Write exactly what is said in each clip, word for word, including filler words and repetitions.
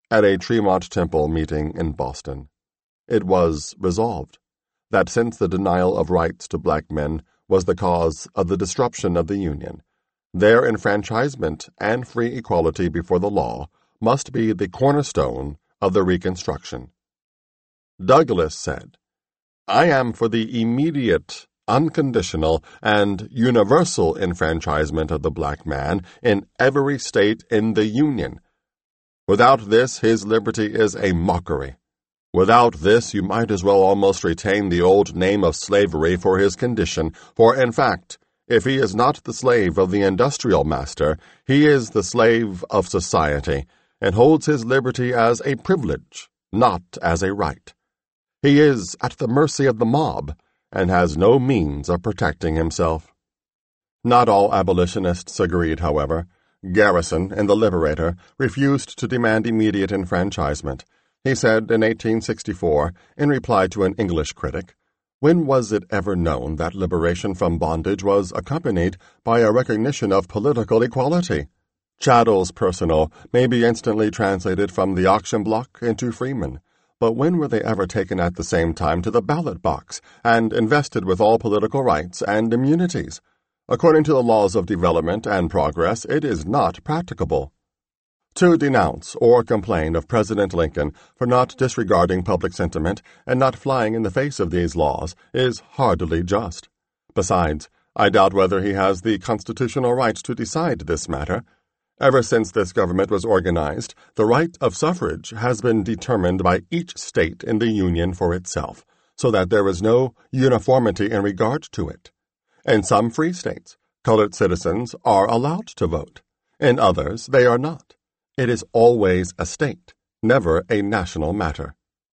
at a Tremont Temple meeting in Boston. It was resolved that since the denial of rights to black men was the cause of the disruption of the Union, their enfranchisement and free equality before the law must be the cornerstone of the Reconstruction. Douglas said, "I am for the immediate, unconditional, and universal enfranchisement of the black man in every state in the Union. Without this, his liberty is a mockery. Without this, you might as well almost retain the old name of slavery for his condition, for, in fact, if he is not the slave of the industrial master, he is the slave of society, and holds his liberty as a privilege, not as a right. He is at the mercy of the mob, and has no means of protecting himself." Not all abolitionists agreed, however. Garrison, in The Liberator, refused to demand immediate enfranchisement. He said in eighteen sixty-four, in reply to an English critic, "When was it ever known that liberation from bondage was accompanied by a recognition of political equality? Chattel's Personal may be instantly translated from the auction block into Freeman, but when were they ever taken at the same time to the ballot box and invested with all political rights and immunities? According to the laws of development and progress, it is not practicable." To denounce or complain of President Lincoln for not disregarding public sentiment and not flying in the face of these laws is hardly just. Besides, I doubt whether he has the constitutional right to decide this matter. Ever since this government was organized, the right of suffrage has been determined by each state in the Union for itself, so that there is no uniformity in regard to it. In some free states, colored citizens are allowed to vote. In others, they are not. It is always a state, never a national matter.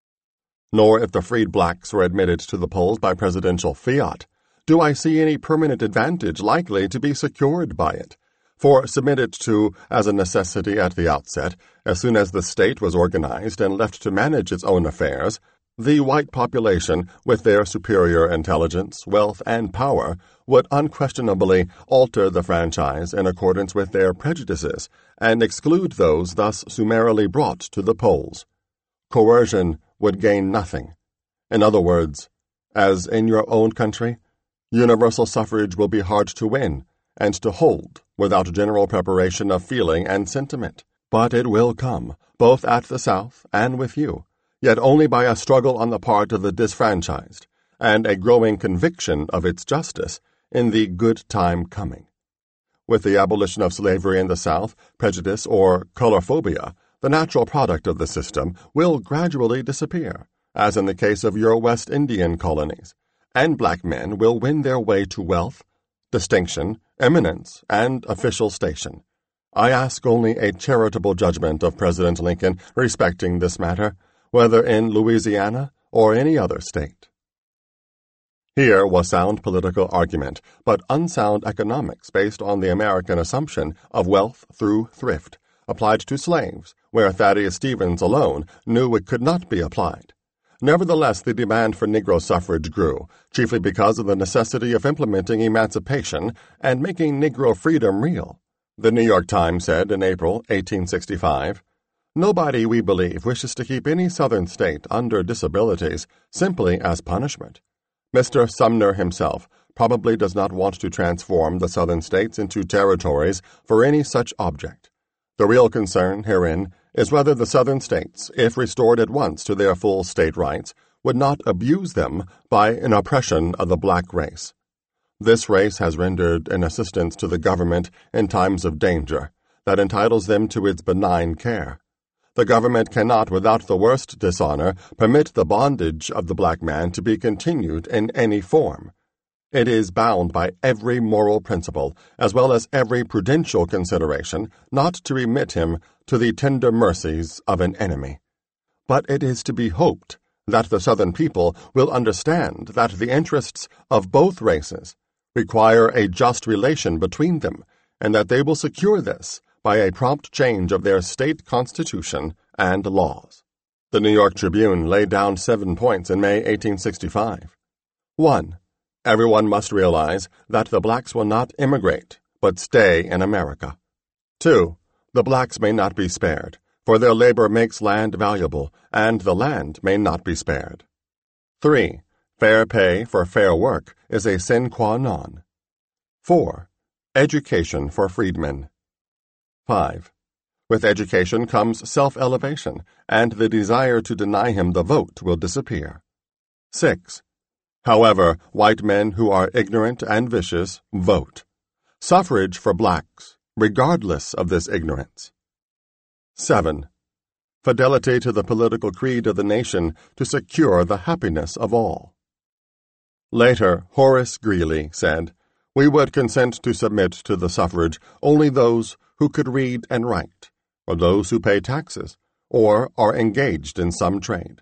Nor if the freed blacks were admitted to the polls by presidential fiat, do I see any permanent advantage likely to be secured by it. For submitted to as a necessity at the outset, as soon as the state was organized and left to manage its own affairs, the white population, with their superior intelligence, wealth, and power, would unquestionably alter the franchise in accordance with their prejudices and exclude those thus summarily brought to the polls. Coercion would gain nothing. In other words, as in your own country, universal suffrage will be hard to win and to hold without general preparation of feeling and sentiment. But it will come, both at the South and with you, yet only by a struggle on the part of the disfranchised, and a growing conviction of its justice in the good time coming. With the abolition of slavery in the South, prejudice or colorphobia, the natural product of the system, will gradually disappear, as in the case of your West Indian colonies, and black men will win their way to wealth, distinction, eminence, and official station. I ask only a charitable judgment of President Lincoln respecting this matter, whether in Louisiana or any other state. Here was sound political argument, but unsound economics based on the American assumption of wealth through thrift, applied to slaves, where Thaddeus Stevens alone knew it could not be applied. Nevertheless, the demand for Negro suffrage grew, chiefly because of the necessity of implementing emancipation and making Negro freedom real. The New York Times said in April eighteen sixty-five, "Nobody, we believe, wishes to keep any Southern state under disabilities simply as punishment. Mister Sumner himself probably does not want to transform the Southern states into territories for any such object. The real concern herein is whether the Southern states, if restored at once to their full state rights, would not abuse them by an oppression of the black race. This race has rendered an assistance to the government in times of danger that entitles them to its benign care. The government cannot, without the worst dishonor, permit the bondage of the black man to be continued in any form. It is bound by every moral principle, as well as every prudential consideration, not to remit him to the tender mercies of an enemy. But it is to be hoped that the Southern people will understand that the interests of both races require a just relation between them, and that they will secure this by a prompt change of their state constitution and laws." The New York Tribune laid down seven points in May eighteen sixty-five. One. Everyone must realize that the blacks will not immigrate, but stay in America. Two. The blacks may not be spared, for their labor makes land valuable, and the land may not be spared. three. Fair pay for fair work is a sine qua non. four. Education for freedmen. five. With education comes self-elevation, and the desire to deny him the vote will disappear. six. However, white men who are ignorant and vicious vote. Suffrage for blacks, regardless of this ignorance. seven. Fidelity to the political creed of the nation to secure the happiness of all. Later, Horace Greeley said, "We would consent to submit to the suffrage only those who could read and write, or those who pay taxes, or are engaged in some trade."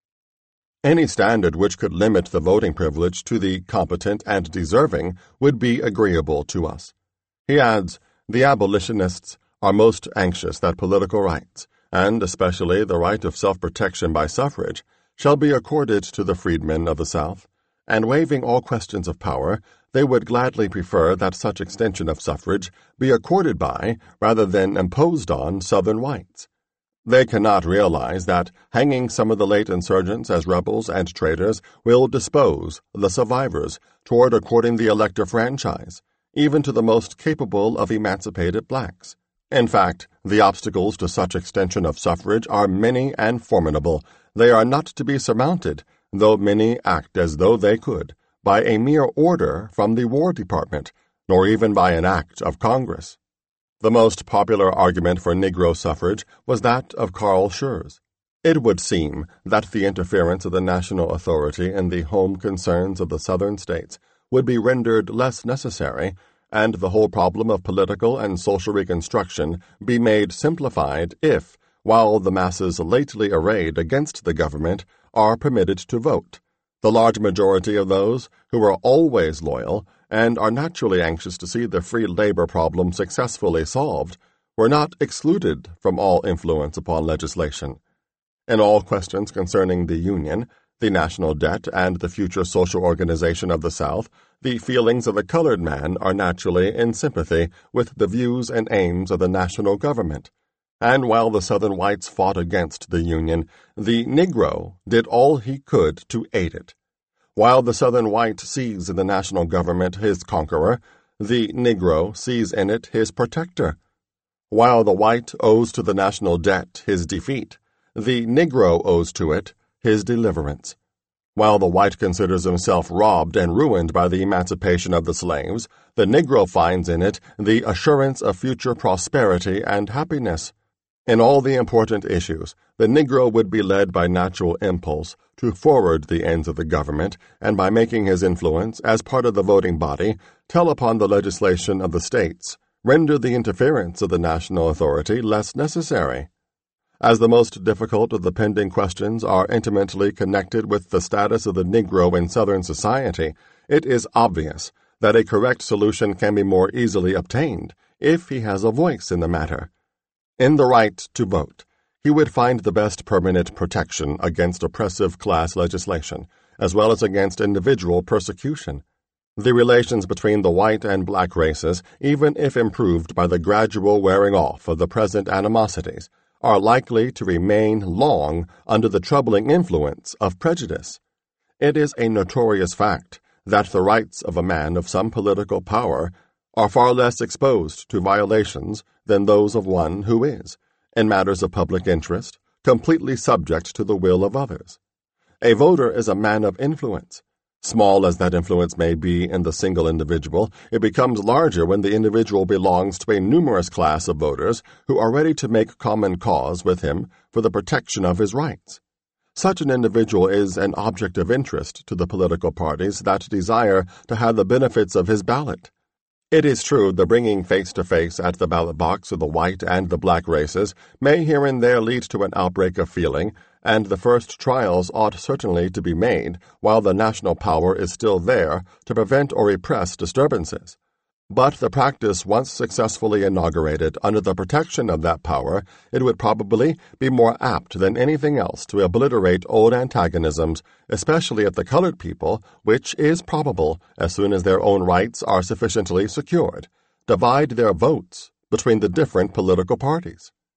Any standard which could limit the voting privilege to the competent and deserving would be agreeable to us. He adds, "The abolitionists are most anxious that political rights, and especially the right of self-protection by suffrage, shall be accorded to the freedmen of the South, and waiving all questions of power, they would gladly prefer that such extension of suffrage be accorded by, rather than imposed on, Southern whites. They cannot realize that hanging some of the late insurgents as rebels and traitors will dispose the survivors toward according the elector franchise, even to the most capable of emancipated blacks. In fact, the obstacles to such extension of suffrage are many and formidable. They are not to be surmounted, though many act as though they could, by a mere order from the War Department, nor even by an act of Congress. The most popular argument for Negro suffrage was that of Carl Schurz. It would seem that the interference of the national authority in the home concerns of the Southern states would be rendered less necessary, and the whole problem of political and social reconstruction be made simplified if, while the masses lately arrayed against the government are permitted to vote, the large majority of those who are always loyal and are naturally anxious to see the free labor problem successfully solved were not excluded from all influence upon legislation. In all questions concerning the Union, the national debt, and the future social organization of the South, the feelings of the colored man are naturally in sympathy with the views and aims of the national government. And while the Southern whites fought against the Union, the Negro did all he could to aid it. While the Southern white sees in the national government his conqueror, the Negro sees in it his protector. While the white owes to the national debt his defeat, the Negro owes to it his deliverance. While the white considers himself robbed and ruined by the emancipation of the slaves, the Negro finds in it the assurance of future prosperity and happiness. In all the important issues, the Negro would be led by natural impulse to forward the ends of the government, and by making his influence, as part of the voting body, tell upon the legislation of the states, render the interference of the national authority less necessary. As the most difficult of the pending questions are intimately connected with the status of the Negro in Southern society, it is obvious that a correct solution can be more easily obtained if he has a voice in the matter. In the right to vote, he would find the best permanent protection against oppressive class legislation, as well as against individual persecution. The relations between the white and black races, even if improved by the gradual wearing off of the present animosities, are likely to remain long under the troubling influence of prejudice. It is a notorious fact that the rights of a man of some political power are far less exposed to violations than those of one who is, in matters of public interest, completely subject to the will of others. A voter is a man of influence. Small as that influence may be in the single individual, it becomes larger when the individual belongs to a numerous class of voters who are ready to make common cause with him for the protection of his rights. Such an individual is an object of interest to the political parties that desire to have the benefits of his ballot. It is true the bringing face-to-face at the ballot box of the white and the black races may here and there lead to an outbreak of feeling, and the first trials ought certainly to be made while the national power is still there to prevent or repress disturbances. But the practice once successfully inaugurated under the protection of that power, it would probably be more apt than anything else to obliterate old antagonisms, especially of the colored people, which is probable, as soon as their own rights are sufficiently secured, divide their votes between the different political parties.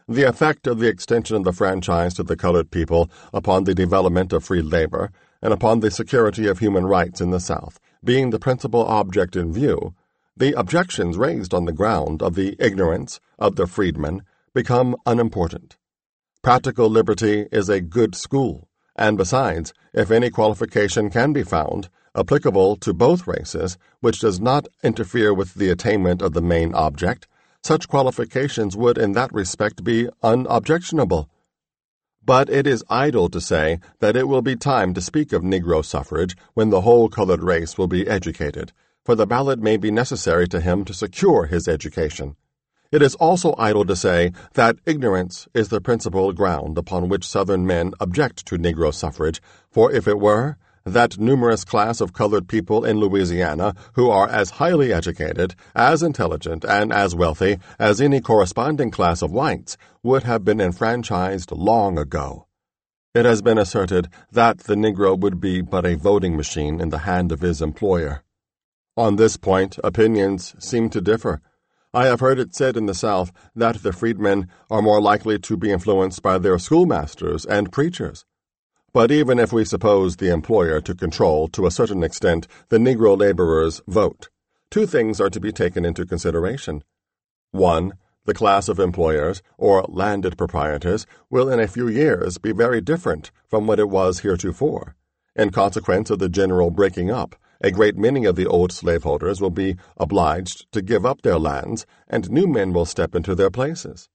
The effect of the extension of the franchise to the colored people upon the development of free labor and upon the security of human rights in the South being the principal object in view, the objections raised on the ground of the ignorance of the freedmen become unimportant. Practical liberty is a good school, and besides, if any qualification can be found, applicable to both races, which does not interfere with the attainment of the main object, such qualifications would in that respect be unobjectionable. But it is idle to say that it will be time to speak of Negro suffrage when the whole colored race will be educated, for the ballot may be necessary to him to secure his education. It is also idle to say that ignorance is the principal ground upon which Southern men object to Negro suffrage, for if it were, that numerous class of colored people in Louisiana who are as highly educated, as intelligent, and as wealthy as any corresponding class of whites would have been enfranchised long ago. It has been asserted that the Negro would be but a voting machine in the hand of his employer. On this point, opinions seem to differ. I have heard it said in the South that the freedmen are more likely to be influenced by their schoolmasters and preachers. But even if we suppose the employer to control, to a certain extent, the Negro laborer's vote, two things are to be taken into consideration. One, the class of employers, or landed proprietors, will in a few years be very different from what it was heretofore. In consequence of the general breaking up, a great many of the old slaveholders will be obliged to give up their lands, and new men will step into their places.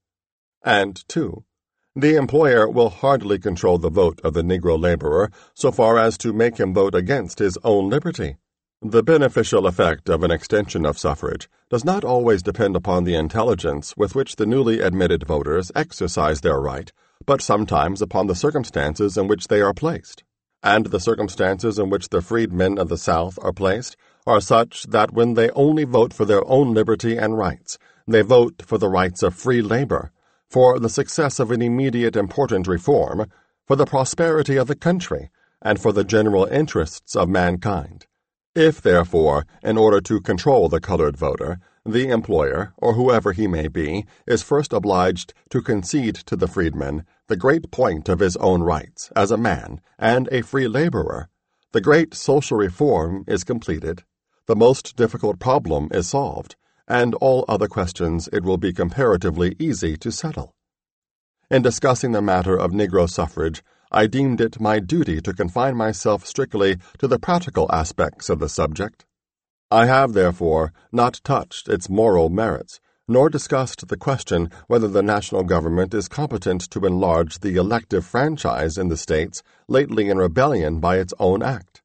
And two, the employer will hardly control the vote of the Negro laborer so far as to make him vote against his own liberty. The beneficial effect of an extension of suffrage does not always depend upon the intelligence with which the newly admitted voters exercise their right, but sometimes upon the circumstances in which they are placed. And the circumstances in which the freedmen of the South are placed are such that when they only vote for their own liberty and rights, they vote for the rights of free labor, for the success of an immediate important reform, for the prosperity of the country, and for the general interests of mankind. If, therefore, in order to control the colored voter, the employer, or whoever he may be, is first obliged to concede to the freedman the great point of his own rights as a man and a free laborer, the great social reform is completed, the most difficult problem is solved, and all other questions it will be comparatively easy to settle. In discussing the matter of Negro suffrage, I deemed it my duty to confine myself strictly to the practical aspects of the subject. I have, therefore, not touched its moral merits, nor discussed the question whether the national government is competent to enlarge the elective franchise in the states lately in rebellion by its own act.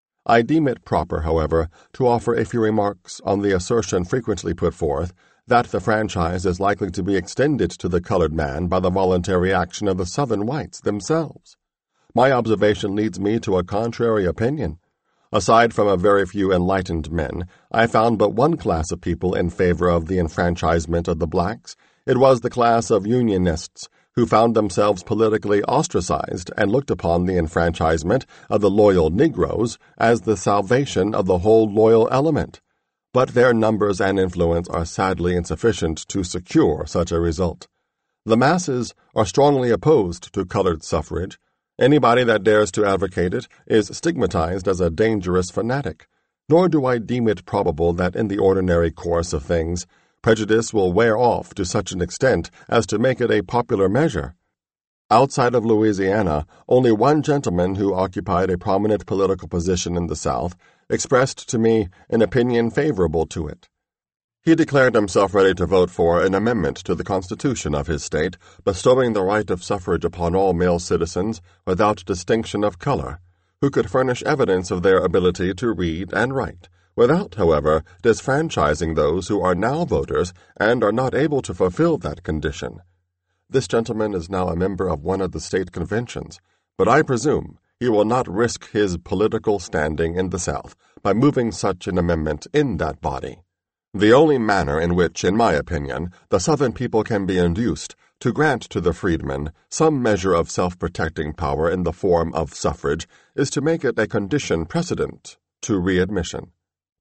I deem it proper, however, to offer a few remarks on the assertion frequently put forth that the franchise is likely to be extended to the colored man by the voluntary action of the Southern whites themselves. My observation leads me to a contrary opinion. Aside from a very few enlightened men, I found but one class of people in favor of the enfranchisement of the blacks. It was the class of Unionists, who found themselves politically ostracized and looked upon the enfranchisement of the loyal Negroes as the salvation of the whole loyal element. But their numbers and influence are sadly insufficient to secure such a result. The masses are strongly opposed to colored suffrage. Anybody that dares to advocate it is stigmatized as a dangerous fanatic, nor do I deem it probable that in the ordinary course of things prejudice will wear off to such an extent as to make it a popular measure. Outside of Louisiana, only one gentleman who occupied a prominent political position in the South expressed to me an opinion favorable to it. He declared himself ready to vote for an amendment to the Constitution of his state, bestowing the right of suffrage upon all male citizens without distinction of color, who could furnish evidence of their ability to read and write, without, however, disfranchising those who are now voters and are not able to fulfill that condition. This gentleman is now a member of one of the state conventions, but I presume he will not risk his political standing in the South by moving such an amendment in that body. The only manner in which, in my opinion, the Southern people can be induced to grant to the freedmen some measure of self-protecting power in the form of suffrage is to make it a condition precedent to readmission.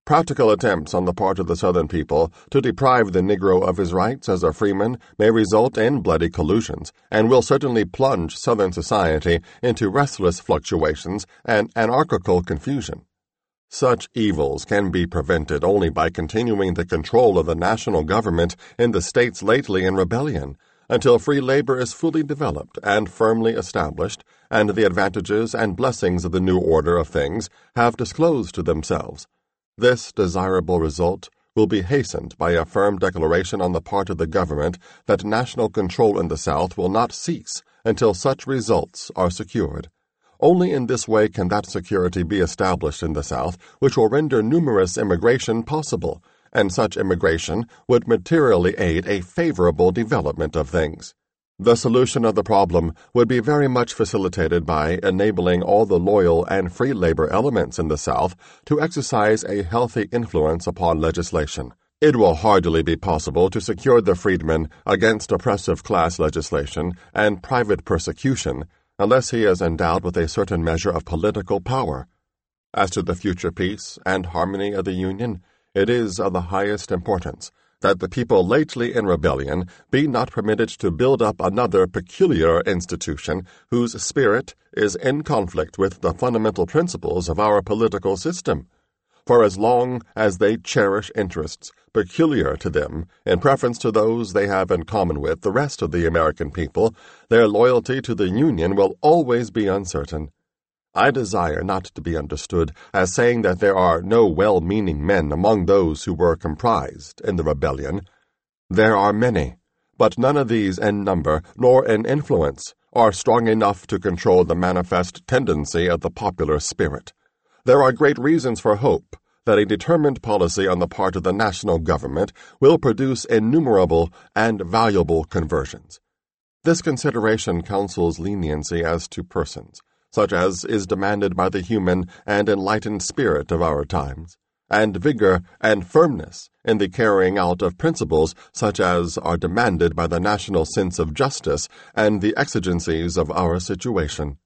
Practical attempts on the part of the Southern people to deprive the Negro of his rights as a freeman may result in bloody collusions, and will certainly plunge Southern society into restless fluctuations and anarchical confusion. Such evils can be prevented only by continuing the control of the national government in the states lately in rebellion, until free labor is fully developed and firmly established, and the advantages and blessings of the new order of things have disclosed to themselves. This desirable result will be hastened by a firm declaration on the part of the government that national control in the South will not cease until such results are secured. Only in this way can that security be established in the South which will render numerous immigration possible, and such immigration would materially aid a favorable development of things. The solution of the problem would be very much facilitated by enabling all the loyal and free labor elements in the South to exercise a healthy influence upon legislation. It will hardly be possible to secure the freedman against oppressive class legislation and private persecution unless he is endowed with a certain measure of political power. As to the future peace and harmony of the Union, it is of the highest importance that the people lately in rebellion be not permitted to build up another peculiar institution whose spirit is in conflict with the fundamental principles of our political system. For as long as they cherish interests peculiar to them in preference to those they have in common with the rest of the American people, their loyalty to the Union will always be uncertain. I desire not to be understood as saying that there are no well-meaning men among those who were comprised in the rebellion. There are many, but none of these in number nor in influence are strong enough to control the manifest tendency of the popular spirit. There are great reasons for hope that a determined policy on the part of the national government will produce innumerable and valuable conversions. This consideration counsels leniency as to persons, such as is demanded by the human and enlightened spirit of our times, and vigor and firmness in the carrying out of principles such as are demanded by the national sense of justice and the exigencies of our situation.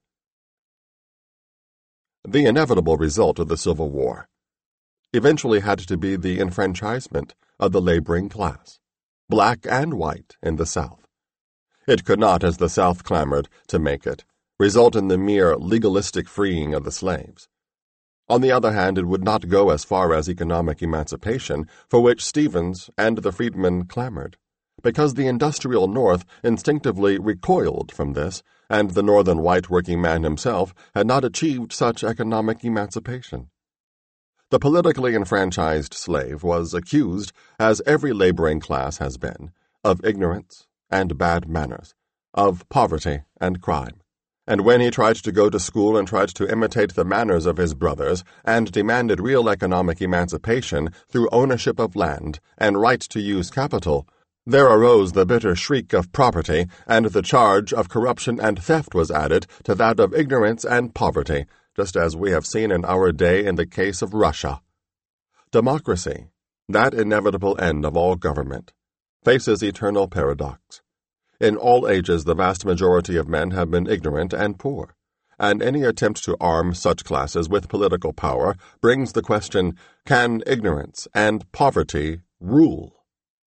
The inevitable result of the Civil War eventually had to be the enfranchisement of the laboring class, black and white, in the South. It could not, as the South clamored to make it, result in the mere legalistic freeing of the slaves. On the other hand, it would not go as far as economic emancipation, for which Stevens and the freedmen clamored, because the industrial North instinctively recoiled from this, and the Northern white working man himself had not achieved such economic emancipation. The politically enfranchised slave was accused, as every laboring class has been, of ignorance and bad manners, of poverty and crime. And when he tried to go to school and tried to imitate the manners of his brothers, and demanded real economic emancipation through ownership of land and right to use capital, there arose the bitter shriek of property, and the charge of corruption and theft was added to that of ignorance and poverty, just as we have seen in our day in the case of Russia. Democracy, that inevitable end of all government, faces eternal paradox. In all ages the vast majority of men have been ignorant and poor, and any attempt to arm such classes with political power brings the question, can ignorance and poverty rule?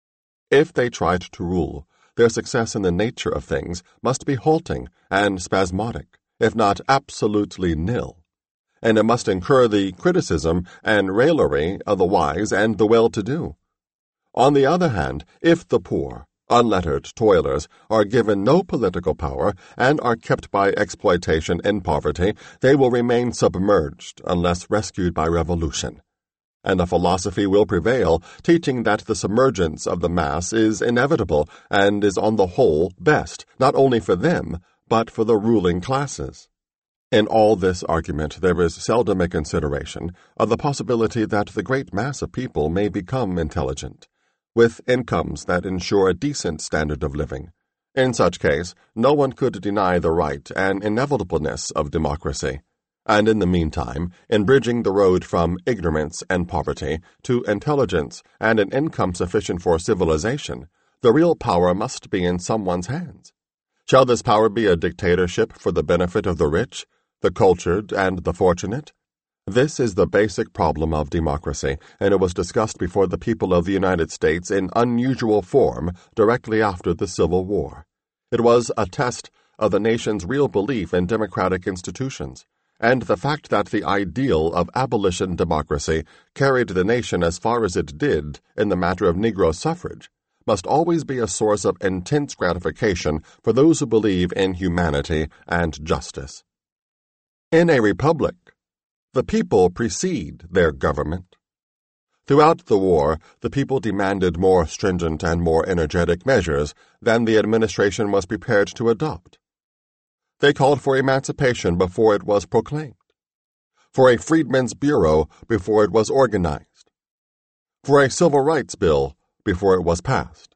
If they tried to rule, their success in the nature of things must be halting and spasmodic, if not absolutely nil, and it must incur the criticism and raillery of the wise and the well-to-do. On the other hand, if the poor, unlettered toilers are given no political power and are kept by exploitation in poverty, they will remain submerged unless rescued by revolution. And a philosophy will prevail, teaching that the submergence of the mass is inevitable and is on the whole best, not only for them, but for the ruling classes. In all this argument there is seldom a consideration of the possibility that the great mass of people may become intelligent, with incomes that ensure a decent standard of living. In such case, no one could deny the right and inevitableness of democracy. And in the meantime, in bridging the road from ignorance and poverty to intelligence and an income sufficient for civilization, the real power must be in someone's hands. Shall this power be a dictatorship for the benefit of the rich, the cultured, and the fortunate? This is the basic problem of democracy, and it was discussed before the people of the United States in unusual form directly after the Civil War. It was a test of the nation's real belief in democratic institutions, and the fact that the ideal of abolition democracy carried the nation as far as it did in the matter of Negro suffrage must always be a source of intense gratification for those who believe in humanity and justice. In a republic, the people precede their government. Throughout the war, the people demanded more stringent and more energetic measures than the administration was prepared to adopt. They called for emancipation before it was proclaimed, for a Freedmen's Bureau before it was organized, for a Civil Rights Bill before it was passed,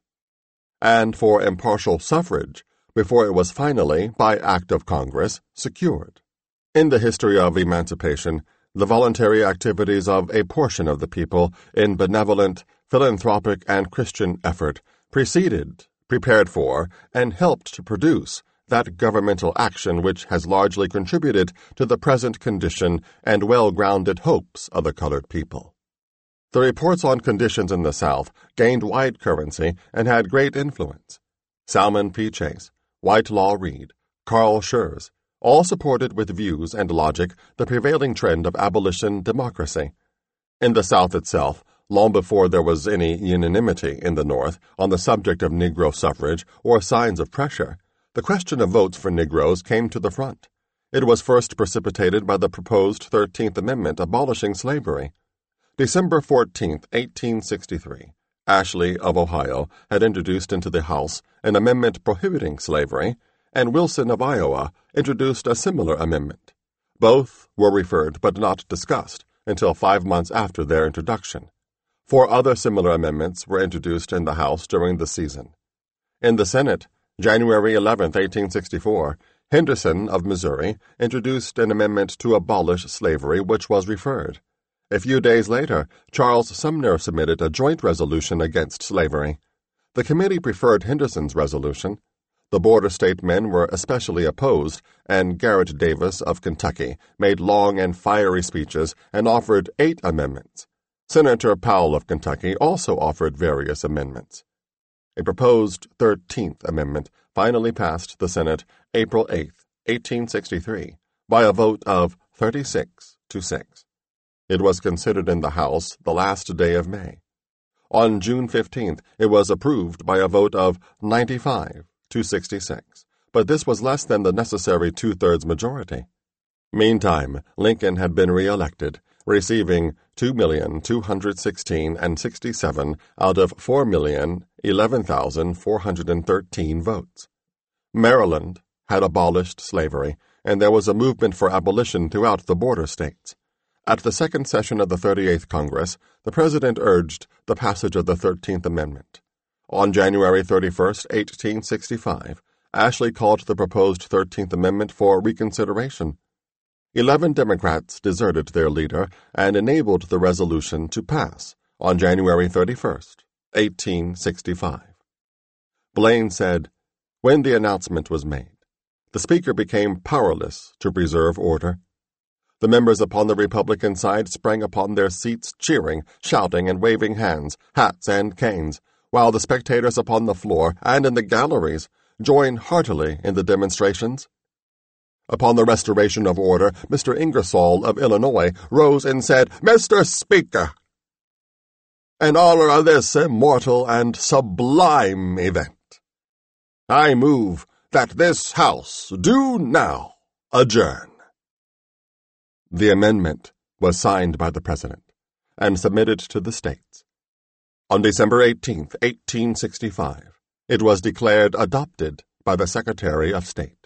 and for impartial suffrage before it was finally, by act of Congress, secured. In the history of emancipation, the voluntary activities of a portion of the people in benevolent, philanthropic, and Christian effort preceded, prepared for, and helped to produce that governmental action which has largely contributed to the present condition and well-grounded hopes of the colored people. The reports on conditions in the South gained wide currency and had great influence. Salmon P. Chase, Whitelaw Reid, Carl Schurz, all supported with views and logic the prevailing trend of abolition democracy. In the South itself, long before there was any unanimity in the North on the subject of Negro suffrage or signs of pressure, the question of votes for Negroes came to the front. It was first precipitated by the proposed thirteenth Amendment abolishing slavery. December fourteenth, eighteen sixty-three, Ashley of Ohio had introduced into the House an amendment prohibiting slavery, and Wilson of Iowa introduced a similar amendment. Both were referred but not discussed until five months after their introduction. Four other similar amendments were introduced in the House during the season. In the Senate, January eleventh, eighteen sixty-four, Henderson of Missouri introduced an amendment to abolish slavery which was referred. A few days later, Charles Sumner submitted a joint resolution against slavery. The committee preferred Henderson's resolution. The border state men were especially opposed, and Garrett Davis of Kentucky made long and fiery speeches and offered eight amendments. Senator Powell of Kentucky also offered various amendments. A proposed thirteenth Amendment finally passed the Senate April eighth, eighteen sixty-three, by a vote of thirty-six to six. It was considered in the House the last day of May. On June fifteenth, it was approved by a vote of ninety-five to sixty-six, but this was less than the necessary two-thirds majority. Meantime, Lincoln had been re-elected, receiving two million two hundred sixteen and sixty-seven out of four million eleven thousand four hundred thirteen votes. Maryland had abolished slavery, and there was a movement for abolition throughout the border states. At the second session of the thirty-eighth Congress, the President urged the passage of the thirteenth Amendment. On January thirty-first, eighteen sixty-five, Ashley called the proposed thirteenth Amendment for reconsideration. Eleven Democrats deserted their leader and enabled the resolution to pass on January thirty-first, eighteen sixty-five. Blaine said, when the announcement was made, the Speaker became powerless to preserve order. The members upon the Republican side sprang upon their seats cheering, shouting, and waving hands, hats, and canes, while the spectators upon the floor and in the galleries joined heartily in the demonstrations. Upon the restoration of order, Mister Ingersoll of Illinois rose and said, Mister Speaker, in honor of this immortal and sublime event, I move that this House do now adjourn. The amendment was signed by the President and submitted to the states. On December eighteenth, eighteen sixty-five, it was declared adopted by the Secretary of State.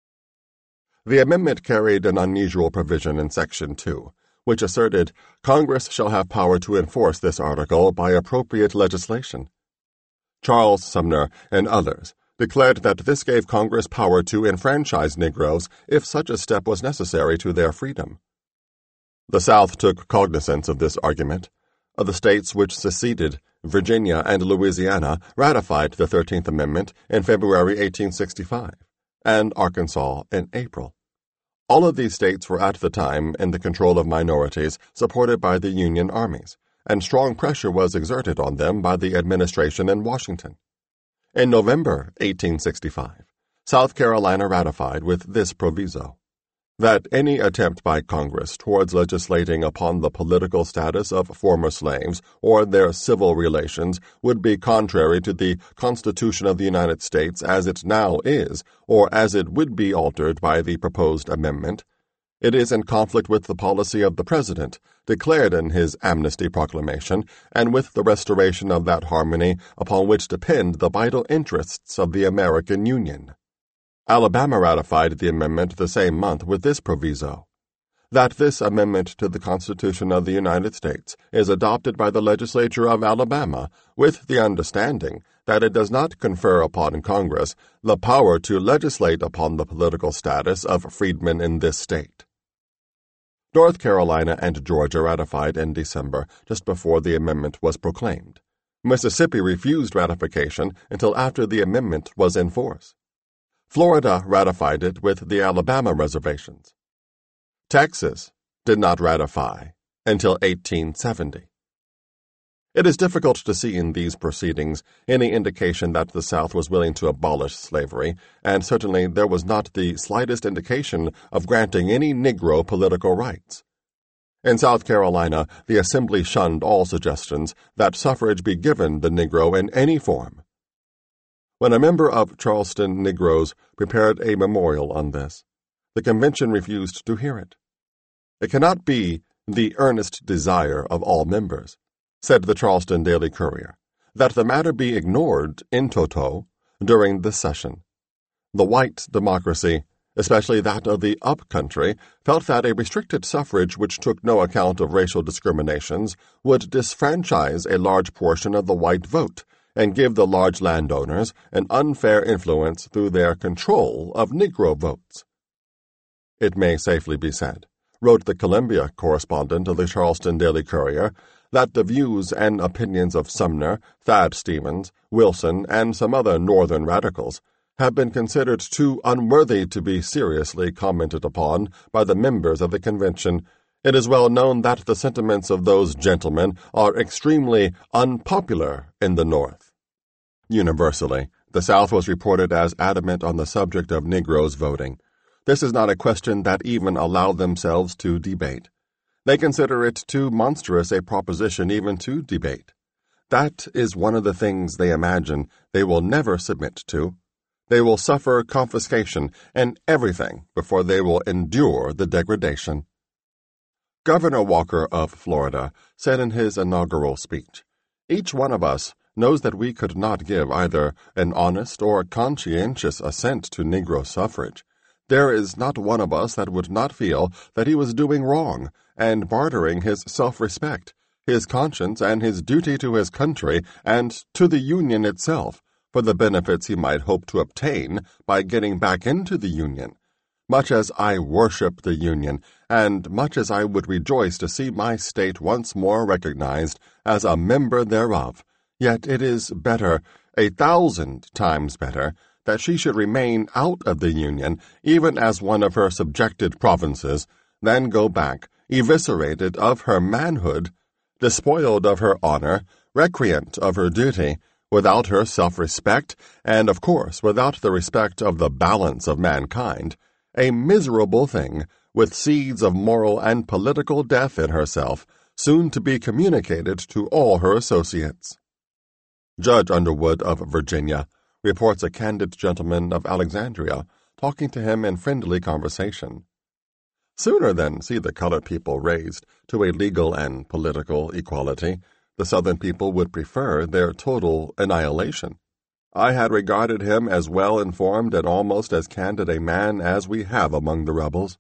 The amendment carried an unusual provision in Section two, which asserted Congress shall have power to enforce this article by appropriate legislation. Charles Sumner and others declared that this gave Congress power to enfranchise Negroes if such a step was necessary to their freedom. The South took cognizance of this argument. Of the states which seceded, Virginia and Louisiana ratified the thirteenth Amendment in February eighteen sixty-five, and Arkansas in April. All of these states were at the time in the control of minorities supported by the Union armies, and strong pressure was exerted on them by the administration in Washington. In November eighteen sixty-five, South Carolina ratified with this proviso: that any attempt by Congress towards legislating upon the political status of former slaves or their civil relations would be contrary to the Constitution of the United States as it now is, or as it would be altered by the proposed amendment. It is in conflict with the policy of the President, declared in his amnesty proclamation, and with the restoration of that harmony upon which depend the vital interests of the American Union. Alabama ratified the amendment the same month with this proviso: that this amendment to the Constitution of the United States is adopted by the legislature of Alabama with the understanding that it does not confer upon Congress the power to legislate upon the political status of freedmen in this state. North Carolina and Georgia ratified in December, just before the amendment was proclaimed. Mississippi refused ratification until after the amendment was in force. Florida ratified it with the Alabama reservations. Texas did not ratify until eighteen seventy. It is difficult to see in these proceedings any indication that the South was willing to abolish slavery, and certainly there was not the slightest indication of granting any Negro political rights. In South Carolina, the Assembly shunned all suggestions that suffrage be given the Negro in any form. When a member of Charleston Negroes prepared a memorial on this, the convention refused to hear it. It cannot be the earnest desire of all members, said the Charleston Daily Courier, that the matter be ignored in toto during this session. The white democracy, especially that of the up country, felt that a restricted suffrage which took no account of racial discriminations would disfranchise a large portion of the white vote and give the large landowners an unfair influence through their control of Negro votes. It may safely be said, wrote the Columbia correspondent of the Charleston Daily Courier, that the views and opinions of Sumner, Thad Stevens, Wilson, and some other Northern radicals have been considered too unworthy to be seriously commented upon by the members of the convention. It is well known that the sentiments of those gentlemen are extremely unpopular in the North. Universally, the South was reported as adamant on the subject of Negroes voting. This is not a question that even allow themselves to debate. They consider it too monstrous a proposition even to debate. That is one of the things they imagine they will never submit to. They will suffer confiscation and everything before they will endure the degradation. Governor Walker of Florida said in his inaugural speech, "Each one of us knows that we could not give either an honest or conscientious assent to Negro suffrage. There is not one of us that would not feel that he was doing wrong and bartering his self-respect, his conscience, and his duty to his country and to the Union itself for the benefits he might hope to obtain by getting back into the Union. Much as I worship the Union, and much as I would rejoice to see my state once more recognized as a member thereof, yet it is better, a thousand times better, that she should remain out of the Union, even as one of her subjected provinces, than go back, eviscerated of her manhood, despoiled of her honor, recreant of her duty, without her self-respect, and, of course, without the respect of the balance of mankind, a miserable thing, with seeds of moral and political death in herself, soon to be communicated to all her associates." Judge Underwood of Virginia reports a candid gentleman of Alexandria talking to him in friendly conversation. Sooner than see the colored people raised to a legal and political equality, the Southern people would prefer their total annihilation. I had regarded him as well-informed and almost as candid a man as we have among the rebels.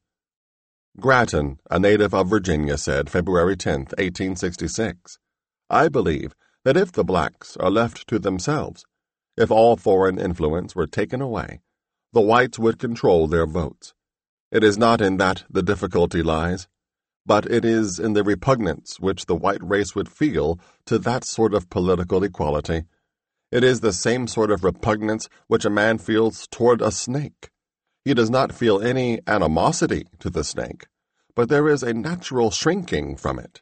Grattan, a native of Virginia, said February tenth, eighteen sixty-six, "I believe that if the blacks are left to themselves, if all foreign influence were taken away, the whites would control their votes. It is not in that the difficulty lies, but it is in the repugnance which the white race would feel to that sort of political equality. It is the same sort of repugnance which a man feels toward a snake. He does not feel any animosity to the snake, but there is a natural shrinking from it.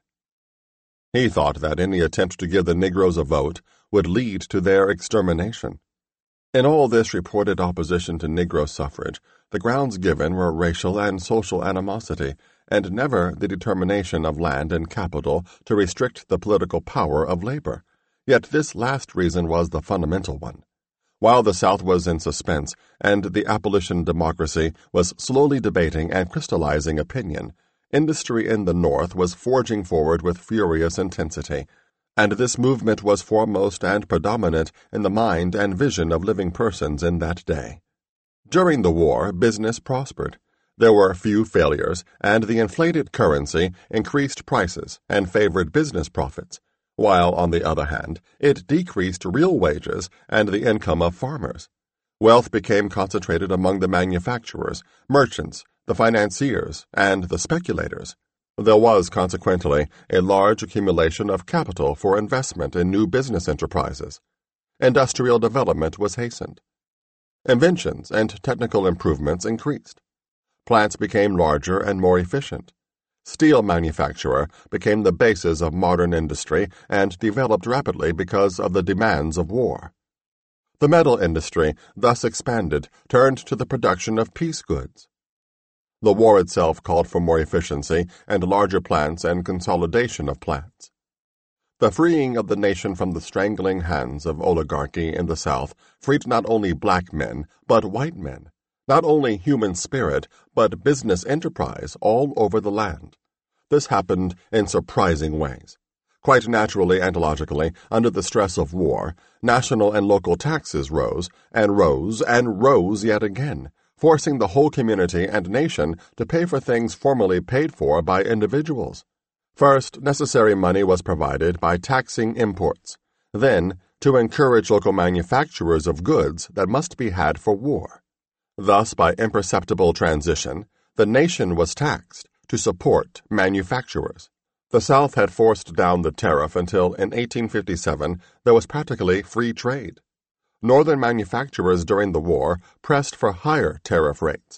He thought that any attempt to give the Negroes a vote would lead to their extermination. In all this reported opposition to Negro suffrage, the grounds given were racial and social animosity, and never the determination of land and capital to restrict the political power of labor. Yet this last reason was the fundamental one. While the South was in suspense, and the abolition democracy was slowly debating and crystallizing opinion, industry in the North was forging forward with furious intensity, and this movement was foremost and predominant in the mind and vision of living persons in that day. During the war, business prospered. There were few failures, and the inflated currency increased prices and favored business profits, while, on the other hand, it decreased real wages and the income of farmers. Wealth became concentrated among the manufacturers, merchants, the financiers, and the speculators. There was, consequently, a large accumulation of capital for investment in new business enterprises. Industrial development was hastened. Inventions and technical improvements increased. Plants became larger and more efficient. Steel manufacture became the basis of modern industry and developed rapidly because of the demands of war. The metal industry, thus expanded, turned to the production of peace goods. The war itself called for more efficiency and larger plants and consolidation of plants. The freeing of the nation from the strangling hands of oligarchy in the South freed not only black men, but white men, not only human spirit, but business enterprise all over the land. This happened in surprising ways. Quite naturally and logically, under the stress of war, national and local taxes rose, and rose, and rose yet again, forcing the whole community and nation to pay for things formerly paid for by individuals. First, necessary money was provided by taxing imports. Then, to encourage local manufacturers of goods that must be had for war. Thus, by imperceptible transition, the nation was taxed to support manufacturers. The South had forced down the tariff until in eighteen fifty-seven there was practically free trade. Northern manufacturers during the war pressed for higher tariff rates.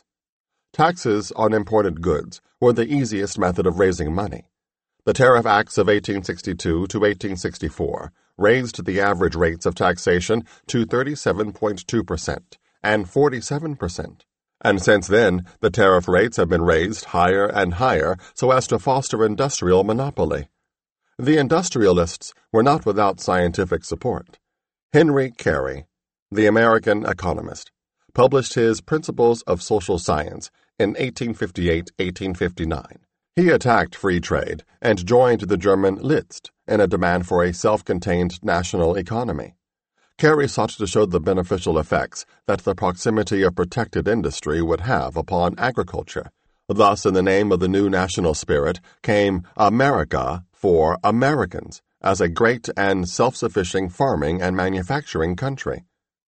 Taxes on imported goods were the easiest method of raising money. The Tariff Acts of eighteen sixty-two to eighteen sixty-four raised the average rates of taxation to thirty-seven point two percent and forty-seven percent. And since then, the tariff rates have been raised higher and higher so as to foster industrial monopoly. The industrialists were not without scientific support. Henry Carey, the American economist, published his Principles of Social Science in eighteen fifty-eight to eighteen fifty-nine. He attacked free trade and joined the German List in a demand for a self-contained national economy. Carey sought to show the beneficial effects that the proximity of protected industry would have upon agriculture. Thus, in the name of the new national spirit, came America for Americans as a great and self-sufficient farming and manufacturing country.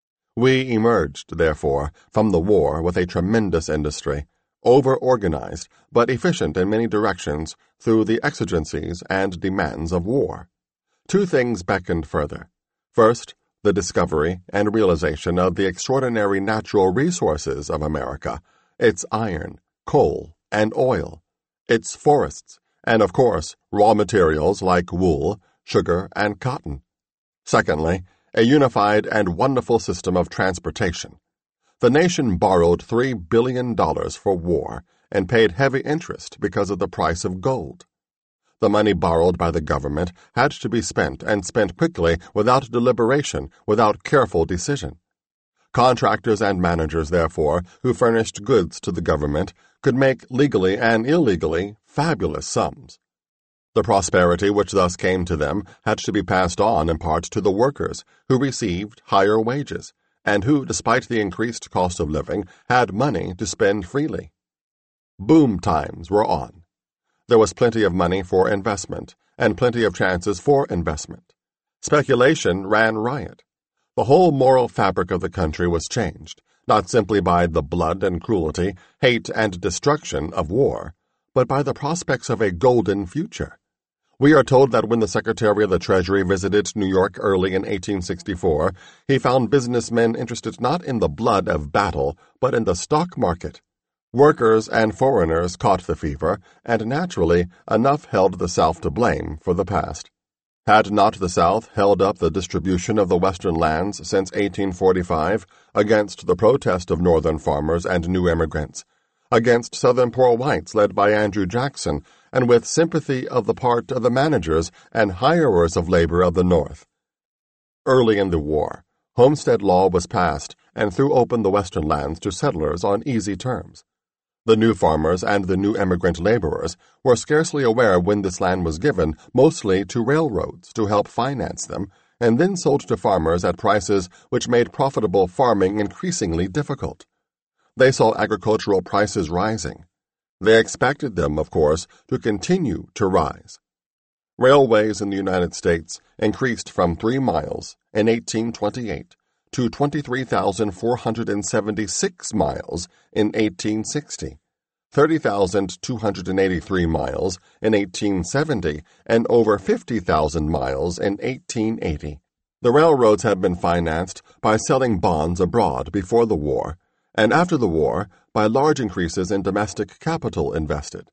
We emerged, therefore, from the war with a tremendous industry, over-organized but efficient in many directions through the exigencies and demands of war. Two things beckoned further. First, the discovery and realization of the extraordinary natural resources of America, its iron, coal, and oil, its forests, and, of course, raw materials like wool, sugar, and cotton. Secondly, a unified and wonderful system of transportation. The nation borrowed three billion dollars for war and paid heavy interest because of the price of gold. The money borrowed by the government had to be spent and spent quickly without deliberation, without careful decision. Contractors and managers, therefore, who furnished goods to the government could make legally and illegally fabulous sums. The prosperity which thus came to them had to be passed on in part to the workers, who received higher wages, and who, despite the increased cost of living, had money to spend freely. Boom times were on. There was plenty of money for investment, and plenty of chances for investment. Speculation ran riot. The whole moral fabric of the country was changed, not simply by the blood and cruelty, hate and destruction of war, but by the prospects of a golden future. We are told that when the Secretary of the Treasury visited New York early in eighteen sixty-four, he found businessmen interested not in the blood of battle, but in the stock market. Workers and foreigners caught the fever, and naturally, enough held the South to blame for the past. Had not the South held up the distribution of the Western lands since eighteen forty-five against the protest of Northern farmers and new immigrants, against Southern poor whites led by Andrew Jackson, and with sympathy of the part of the managers and hirers of labor of the North? Early in the war, Homestead Law was passed and threw open the Western lands to settlers on easy terms. The new farmers and the new immigrant laborers were scarcely aware when this land was given, mostly to railroads to help finance them, and then sold to farmers at prices which made profitable farming increasingly difficult. They saw agricultural prices rising. They expected them, of course, to continue to rise. Railways in the United States increased from three miles in eighteen twenty-eight to twenty-three thousand four hundred seventy-six miles in eighteen sixty, thirty thousand two hundred eighty-three miles in eighteen seventy, and over fifty thousand miles in eighteen eighty. The railroads had been financed by selling bonds abroad before the war, and after the war by large increases in domestic capital invested.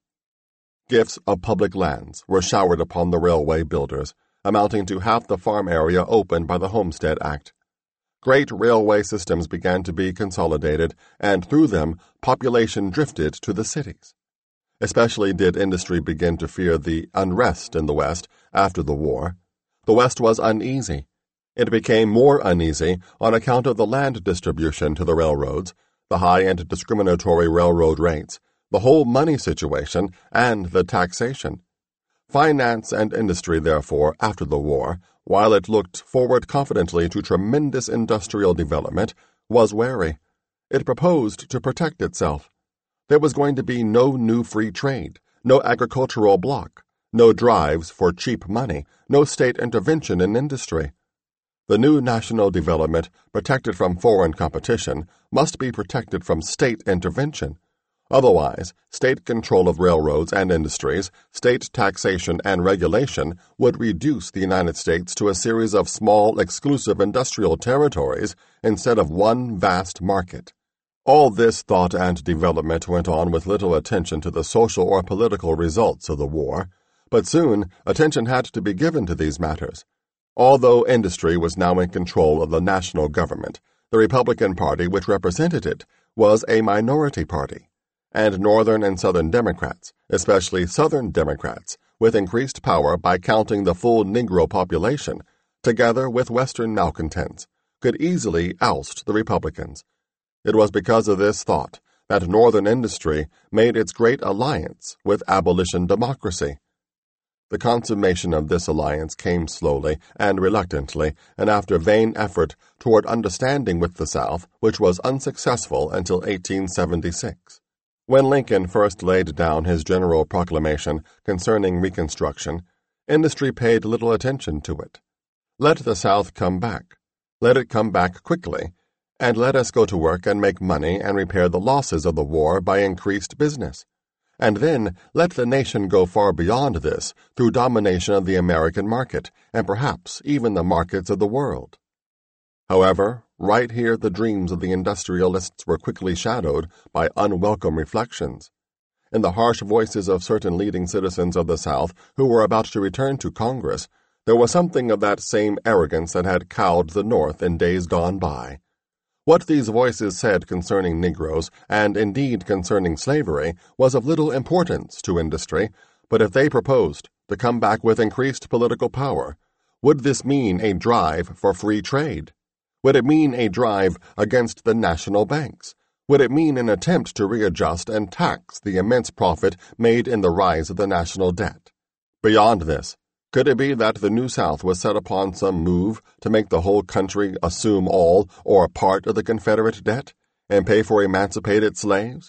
Gifts of public lands were showered upon the railway builders, amounting to half the farm area opened by the Homestead Act. Great railway systems began to be consolidated, and through them population drifted to the cities. Especially did industry begin to fear the unrest in the West after the war. The West was uneasy. It became more uneasy on account of the land distribution to the railroads, the high and discriminatory railroad rates, the whole money situation, and the taxation. Finance and industry, therefore, after the war, while it looked forward confidently to tremendous industrial development, was wary. It proposed to protect itself. There was going to be no new free trade, no agricultural bloc, no drives for cheap money, no state intervention in industry. The new national development, protected from foreign competition, must be protected from state intervention. Otherwise, state control of railroads and industries, state taxation and regulation would reduce the United States to a series of small, exclusive industrial territories instead of one vast market. All this thought and development went on with little attention to the social or political results of the war, but soon attention had to be given to these matters. Although industry was now in control of the national government, the Republican Party which represented it was a minority party, and Northern and Southern Democrats, especially Southern Democrats, with increased power by counting the full Negro population, together with Western malcontents, could easily oust the Republicans. It was because of this thought that Northern industry made its great alliance with abolition democracy. The consummation of this alliance came slowly and reluctantly, and after vain effort toward understanding with the South, which was unsuccessful until eighteen seventy-six. When Lincoln first laid down his general proclamation concerning Reconstruction, industry paid little attention to it. Let the South come back. Let it come back quickly, and let us go to work and make money and repair the losses of the war by increased business. And then let the nation go far beyond this through domination of the American market, and perhaps even the markets of the world. However, right here the dreams of the industrialists were quickly shadowed by unwelcome reflections. In the harsh voices of certain leading citizens of the South who were about to return to Congress, there was something of that same arrogance that had cowed the North in days gone by. What these voices said concerning Negroes, and indeed concerning slavery, was of little importance to industry, but if they proposed to come back with increased political power, would this mean a drive for free trade? Would it mean a drive against the national banks? Would it mean an attempt to readjust and tax the immense profit made in the rise of the national debt? Beyond this, could it be that the New South was set upon some move to make the whole country assume all or part of the Confederate debt and pay for emancipated slaves?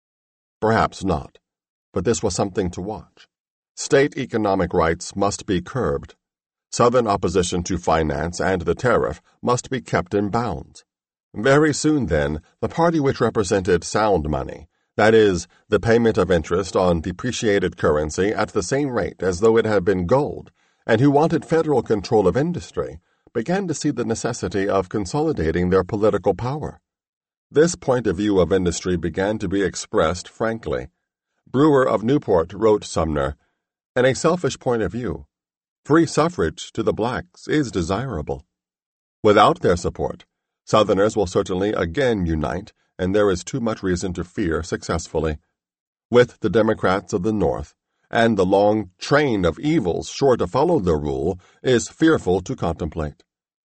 Perhaps not, but this was something to watch. State economic rights must be curbed. Southern opposition to finance and the tariff must be kept in bounds. Very soon, then, the party which represented sound money, That is, the payment of interest on depreciated currency at the same rate as though it had been gold, and who wanted federal control of industry, began to see the necessity of consolidating their political power. This point of view of industry began to be expressed frankly. Brewer of Newport wrote Sumner, "In a selfish point of view, free suffrage to the blacks is desirable. Without their support, Southerners will certainly again unite, and there is too much reason to fear successfully. With the Democrats of the North, and the long train of evils sure to follow their rule, is fearful to contemplate.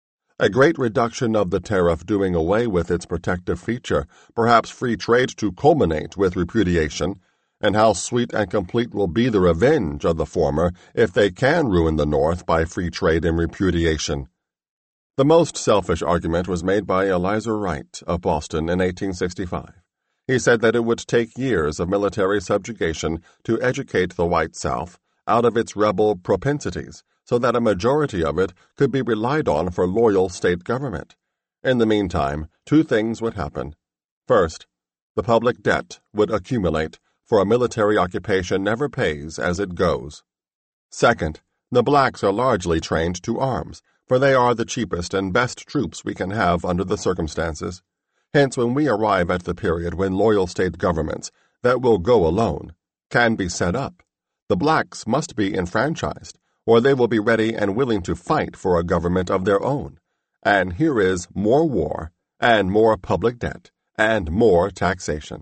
A great reduction of the tariff doing away with its protective feature, perhaps free trade to culminate with repudiation, and how sweet and complete will be the revenge of the former if they can ruin the North by free trade and repudiation." The most selfish argument was made by Elizur Wright of Boston in eighteen sixty-five. He said that it would take years of military subjugation to educate the white South out of its rebel propensities, so that a majority of it could be relied on for loyal state government. In the meantime, two things would happen. First, the public debt would accumulate, for a military occupation never pays as it goes. Second, the blacks are largely trained to arms, for they are the cheapest and best troops we can have under the circumstances. Hence, when we arrive at the period when loyal state governments, that will go alone, can be set up, the blacks must be enfranchised, or they will be ready and willing to fight for a government of their own. And here is more war, and more public debt, and more taxation.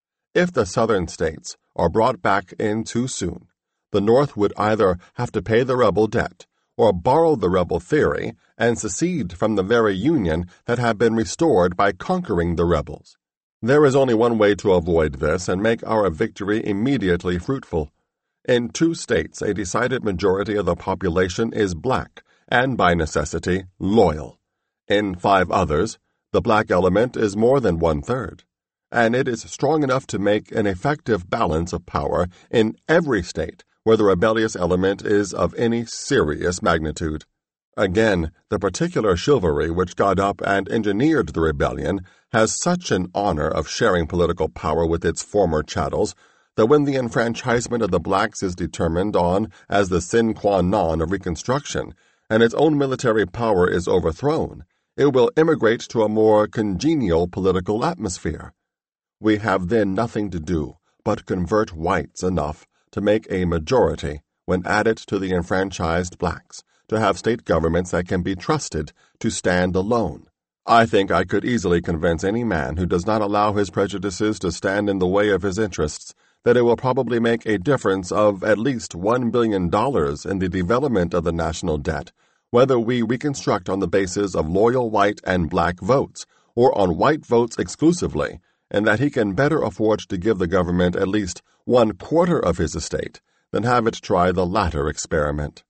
If the Southern states are brought back in too soon, the North would either have to pay the rebel debt, or borrow the rebel theory and secede from the very Union that had been restored by conquering the rebels. There is only one way to avoid this and make our victory immediately fruitful. In two states, a decided majority of the population is black, and by necessity, loyal. In five others, the black element is more than one-third, and it is strong enough to make an effective balance of power in every state where the rebellious element is of any serious magnitude. Again, the particular chivalry which got up and engineered the rebellion has such an honor of sharing political power with its former chattels that when the enfranchisement of the blacks is determined on as the sine qua non of Reconstruction, and its own military power is overthrown, it will emigrate to a more congenial political atmosphere. We have then nothing to do but convert whites enough to make a majority, when added to the enfranchised blacks, to have state governments that can be trusted to stand alone. I think I could easily convince any man who does not allow his prejudices to stand in the way of his interests that it will probably make a difference of at least one billion dollars in the development of the national debt, whether we reconstruct on the basis of loyal white and black votes, or on white votes exclusively, and that he can better afford to give the government at least one quarter of his estate than have it try the latter experiment.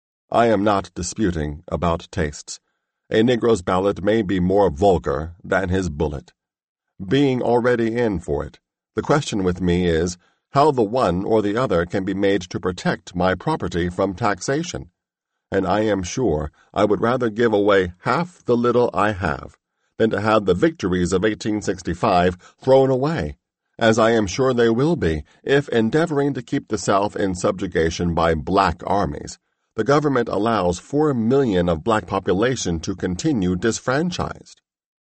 I am not disputing about tastes. A Negro's ballot may be more vulgar than his bullet. Being already in for it, the question with me is how the one or the other can be made to protect my property from taxation, and I am sure I would rather give away half the little I have than to have the victories of eighteen sixty-five thrown away, as I am sure they will be if, endeavoring to keep the South in subjugation by black armies, the government allows four million of black population to continue disfranchised.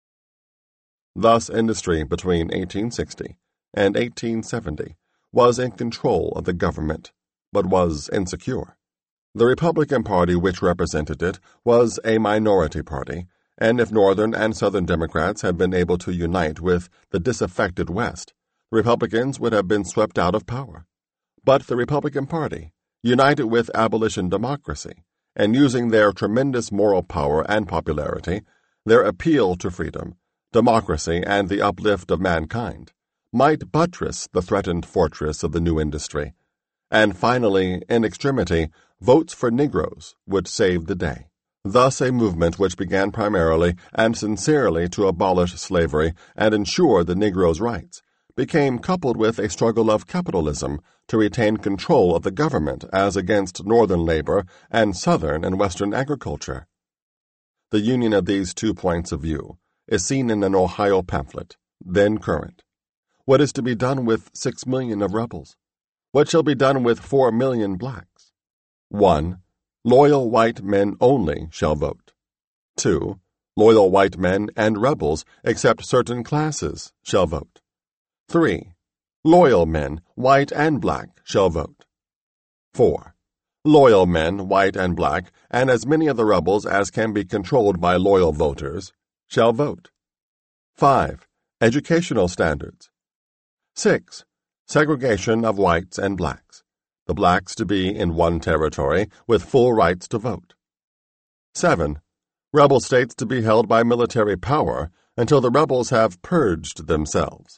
Thus industry between eighteen sixty and eighteen seventy was in control of the government, but was insecure. The Republican Party which represented it was a minority party, and if Northern and Southern Democrats had been able to unite with the disaffected West, the Republicans would have been swept out of power. But the Republican Party, united with abolition democracy, and using their tremendous moral power and popularity, their appeal to freedom, democracy, and the uplift of mankind, might buttress the threatened fortress of the new industry. And finally, in extremity, votes for Negroes would save the day. Thus a movement which began primarily and sincerely to abolish slavery and ensure the Negro's rights became coupled with a struggle of capitalism to retain control of the government as against Northern labor and Southern and Western agriculture. The union of these two points of view is seen in an Ohio pamphlet, then current. What is to be done with six million of rebels? What shall be done with four million blacks? One. Loyal white men only shall vote. Two. Loyal white men and rebels, except certain classes, shall vote. Three. Loyal men, white and black, shall vote. Four. Loyal men, white and black, and as many of the rebels as can be controlled by loyal voters, shall vote. Five. Educational standards. Six. Segregation of whites and blacks, the blacks to be in one territory with full rights to vote. Seven. Rebel states to be held by military power until the rebels have purged themselves.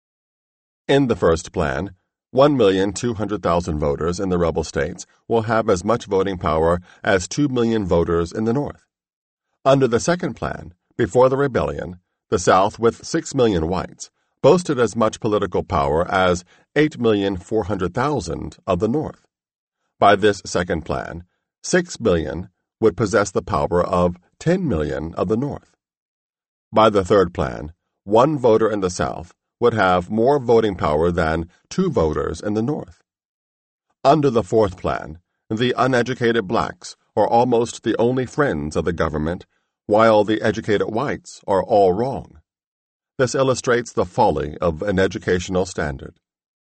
In the first plan, one million two hundred thousand voters in the rebel states will have as much voting power as two million voters in the North. Under the second plan, before the rebellion, the South, with six million whites, boasted as much political power as eight million four hundred thousand of the North. By this second plan, six million would possess the power of ten million of the North. By the third plan, one voter in the South would have more voting power than two voters in the North. Under the fourth plan, the uneducated blacks are almost the only friends of the government, while the educated whites are all wrong. This illustrates the folly of an educational standard.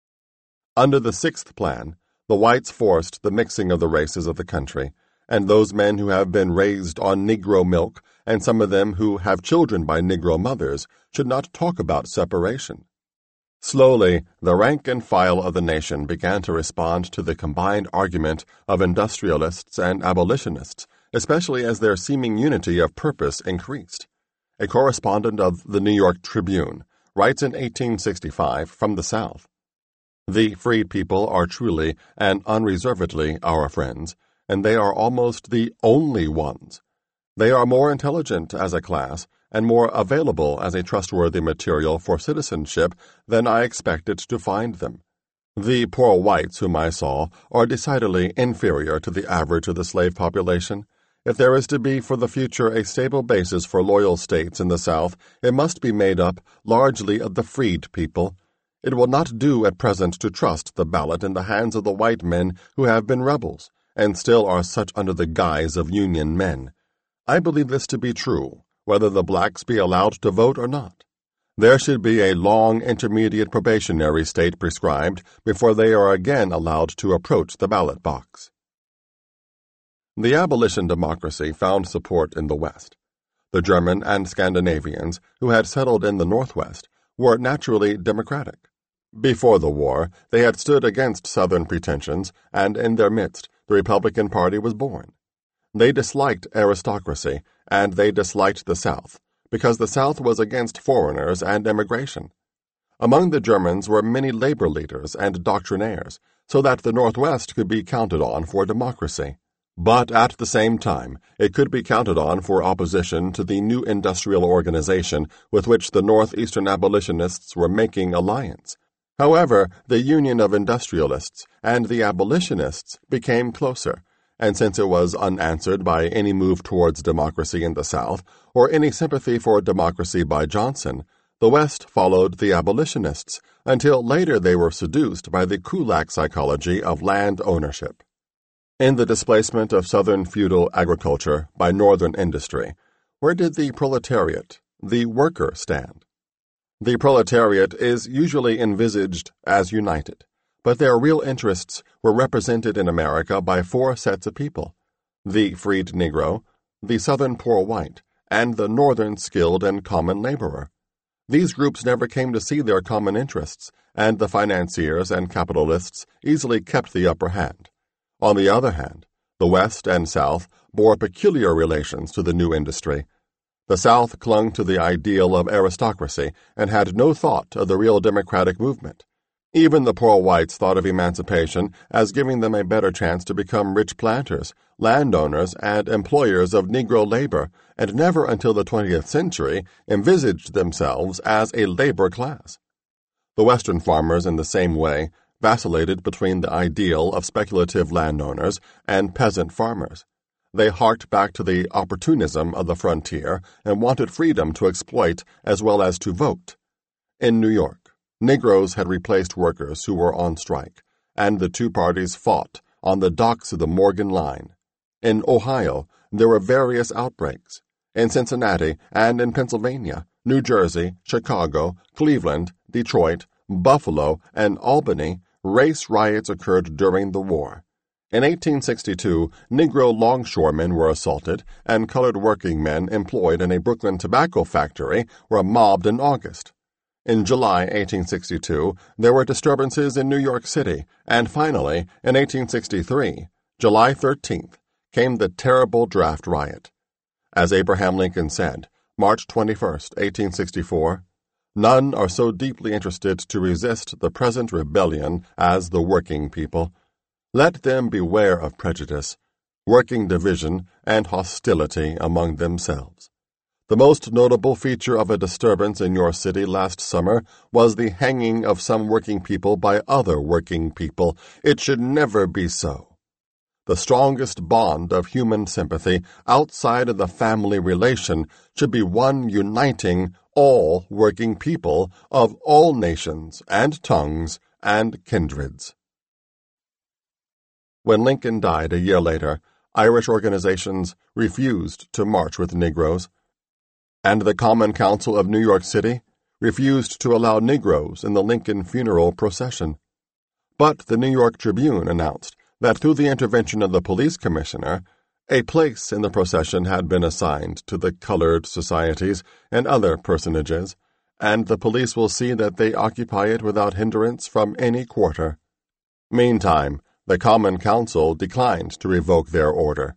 Under the sixth plan, the whites forced the mixing of the races of the country, and those men who have been raised on Negro milk and some of them who have children by Negro mothers should not talk about separation. Slowly, the rank and file of the nation began to respond to the combined argument of industrialists and abolitionists, especially as their seeming unity of purpose increased. A correspondent of the New York Tribune writes in eighteen sixty-five from the South, "The freed people are truly and unreservedly our friends, and they are almost the only ones. They are more intelligent as a class and more available as a trustworthy material for citizenship than I expected to find them. The poor whites whom I saw are decidedly inferior to the average of the slave population. If there is to be for the future a stable basis for loyal states in the South, it must be made up largely of the freed people. It will not do at present to trust the ballot in the hands of the white men who have been rebels, and still are such under the guise of Union men. I believe this to be true, whether the blacks be allowed to vote or not. There should be a long intermediate probationary state prescribed before they are again allowed to approach the ballot box." The abolition democracy found support in the West. The German and Scandinavians, who had settled in the Northwest, were naturally democratic. Before the war, they had stood against Southern pretensions, and in their midst the Republican Party was born. They disliked aristocracy, and they disliked the South, because the South was against foreigners and immigration. Among the Germans were many labor leaders and doctrinaires, so that the Northwest could be counted on for democracy. But at the same time, it could be counted on for opposition to the new industrial organization with which the Northeastern abolitionists were making alliance. However, the union of industrialists and the abolitionists became closer, and since it was unanswered by any move towards democracy in the South, or any sympathy for democracy by Johnson, the West followed the abolitionists, until later they were seduced by the Kulak psychology of land ownership. In the displacement of Southern feudal agriculture by Northern industry, where did the proletariat, the worker, stand? The proletariat is usually envisaged as united, but their real interests were represented in America by four sets of people: the freed Negro, the Southern poor white, and the Northern skilled and common laborer. These groups never came to see their common interests, and the financiers and capitalists easily kept the upper hand. On the other hand, the West and South bore peculiar relations to the new industry. The South clung to the ideal of aristocracy and had no thought of the real democratic movement. Even the poor whites thought of emancipation as giving them a better chance to become rich planters, landowners, and employers of Negro labor, and never until the twentieth century envisaged themselves as a labor class. The Western farmers, in the same way, vacillated between the ideal of speculative landowners and peasant farmers. They harked back to the opportunism of the frontier and wanted freedom to exploit as well as to vote. In New York, Negroes had replaced workers who were on strike, and the two parties fought on the docks of the Morgan Line. In Ohio, there were various outbreaks. In Cincinnati and in Pennsylvania, New Jersey, Chicago, Cleveland, Detroit, Buffalo, and Albany, race riots occurred during the war. In eighteen sixty-two, Negro longshoremen were assaulted, and colored working men employed in a Brooklyn tobacco factory were mobbed in August. In July eighteen sixty-two, there were disturbances in New York City, and finally, in eighteen sixty-three, July thirteenth, came the terrible draft riot. As Abraham Lincoln said, March twenty-first, eighteen sixty-four, "None are so deeply interested to resist the present rebellion as the working people. Let them beware of prejudice, working division, and hostility among themselves. The most notable feature of a disturbance in your city last summer was the hanging of some working people by other working people. It should never be so. The strongest bond of human sympathy outside of the family relation should be one uniting all working people of all nations and tongues and kindreds." When Lincoln died a year later, Irish organizations refused to march with Negroes, and the Common Council of New York City refused to allow Negroes in the Lincoln funeral procession. But the New York Tribune announced that through the intervention of the police commissioner, a place in the procession had been assigned to the colored societies and other personages, and the police will see that they occupy it without hindrance from any quarter. Meantime, the Common Council declined to revoke their order.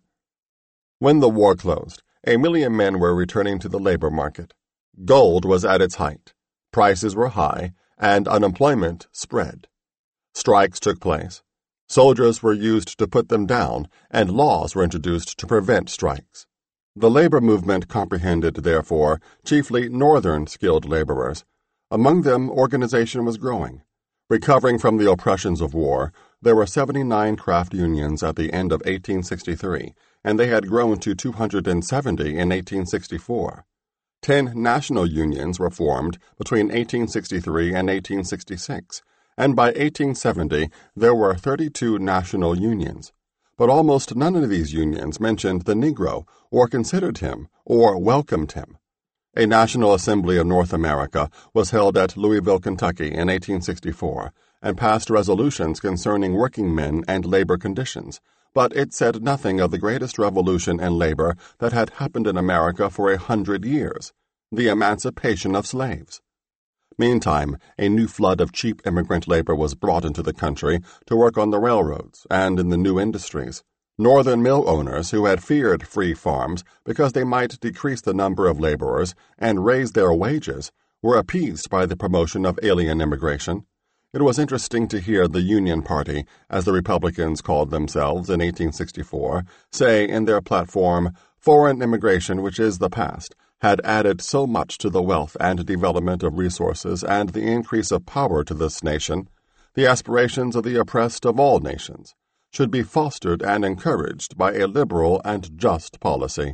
When the war closed, a million men were returning to the labor market. Gold was at its height, prices were high, and unemployment spread. Strikes took place. Soldiers were used to put them down, and laws were introduced to prevent strikes. The labor movement comprehended, therefore, chiefly northern skilled laborers. Among them, organization was growing. Recovering from the oppressions of war, there were seventy-nine craft unions at the end of eighteen sixty-three, and they had grown to two hundred seventy in eighteen sixty-four. Ten national unions were formed between eighteen sixty-three and eighteen sixty-six, and by eighteen seventy there were thirty-two national unions. But almost none of these unions mentioned the Negro, or considered him, or welcomed him. A National Assembly of North America was held at Louisville, Kentucky in eighteen sixty-four, and passed resolutions concerning working men and labor conditions, but it said nothing of the greatest revolution in labor that had happened in America for a hundred years, the emancipation of slaves. Meantime, a new flood of cheap immigrant labor was brought into the country to work on the railroads and in the new industries. Northern mill owners who had feared free farms because they might decrease the number of laborers and raise their wages were appeased by the promotion of alien immigration. It was interesting to hear the Union Party, as the Republicans called themselves in eighteen sixty-four, say in their platform, "Foreign immigration, which is the past, had added so much to the wealth and development of resources and the increase of power to this nation, the aspirations of the oppressed of all nations should be fostered and encouraged by a liberal and just policy."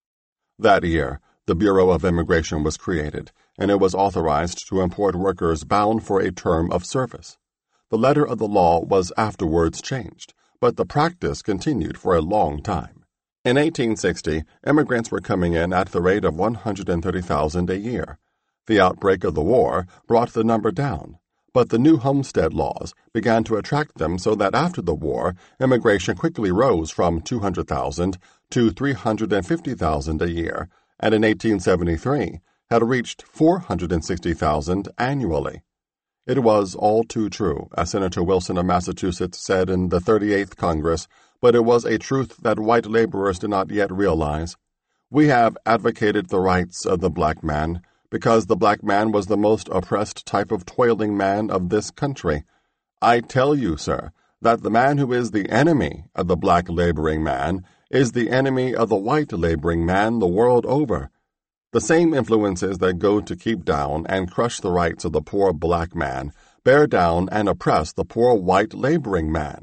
That year, the Bureau of Immigration was created, and it was authorized to import workers bound for a term of service. The letter of the law was afterwards changed, but the practice continued for a long time. In eighteen sixty, immigrants were coming in at the rate of one hundred thirty thousand a year. The outbreak of the war brought the number down, but the new homestead laws began to attract them so that after the war, immigration quickly rose from two hundred thousand to three hundred fifty thousand a year, and in eighteen seventy-three had reached four hundred sixty thousand annually. It was all too true, as Senator Wilson of Massachusetts said in the thirty-eighth Congress, but it was a truth that white laborers did not yet realize. "We have advocated the rights of the black man because the black man was the most oppressed type of toiling man of this country. I tell you, sir, that the man who is the enemy of the black laboring man is the enemy of the white laboring man the world over. The same influences that go to keep down and crush the rights of the poor black man bear down and oppress the poor white laboring man."